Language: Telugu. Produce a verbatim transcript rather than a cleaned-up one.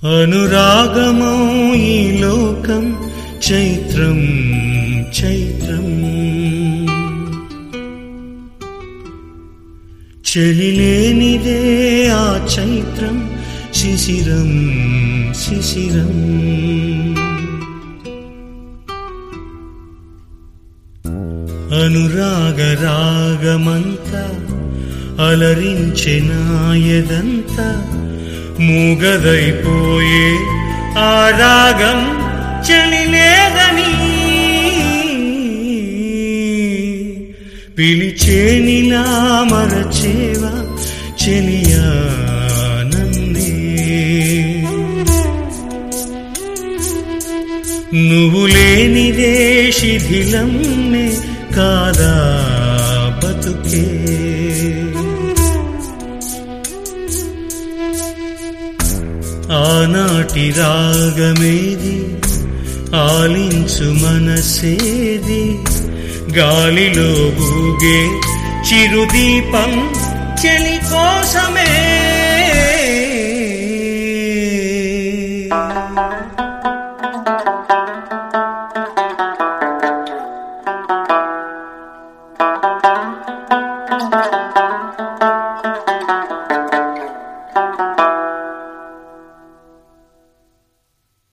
అనురాగమౌ ఈ లోకం చైత్రం చైత్రం చెలిలేనిదే ఆ చైత్రం శిశిరం శిశిరం అనురాగ రాగమంతా అలరించె నాయదంతా మూగదైపోయే ఆ రాగం చెలిలేదని పిలిచేనిలా మరచేవా చెలియా నన్నే నువ్వు లేనిదే శిథిలమ్మే కాదా బతుకే ఆనాటి రాగమేది ఆలించు మనసేది గాలిలో ఊగే చిరుదీపం చెలి కోసమే